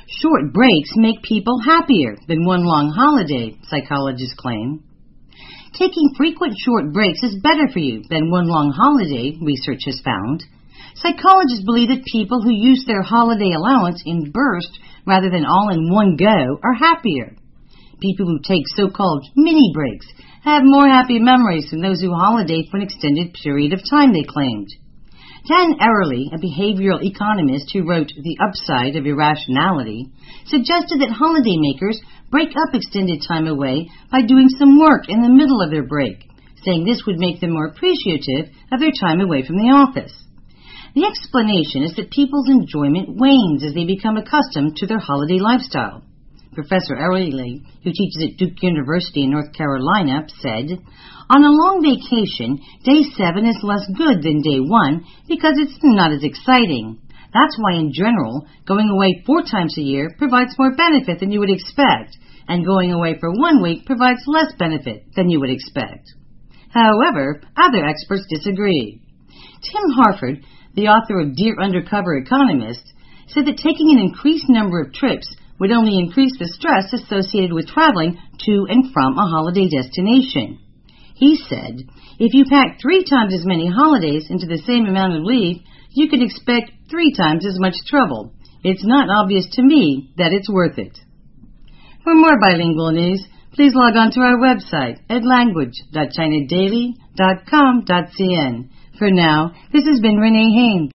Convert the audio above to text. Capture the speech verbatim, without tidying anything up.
Short breaks make people happier than one long holiday, psychologists claim. Taking frequent short breaks is better for you than one long holiday, research has found. Psychologists believe that people who use their holiday allowance in bursts rather than all in one go are happier. People who take so-called mini breaks have more happy memories than those who holiday for an extended period of time, they claimed. Dan Ariely, a behavioral economist who wrote The Upside of Irrationality, suggested that holidaymakers break up extended time away by doing some work in the middle of their break, saying this would make them more appreciative of their time away from the office. The explanation is that people's enjoyment wanes as they become accustomed to their holiday lifestyle. Professor Ariely, who teaches at Duke University in North Carolina, said, "On a long vacation, day seven is less good than day one because it's not as exciting. That's why, in general, going away four times a year provides more benefit than you would expect, and going away for one week provides less benefit than you would expect." However, other experts disagree. Tim Harford, the author of Dear Undercover Economist, said that taking an increased number of trips would only increase the stress associated with traveling to and from a holiday destination. He said, "If you pack three times as many holidays into the same amount of leave, you could expect three times as much trouble. It's not obvious to me that it's worth it." For more bilingual news, please log on to our website at language dot china daily dot com dot c n. For now, this has been Renee Haynes.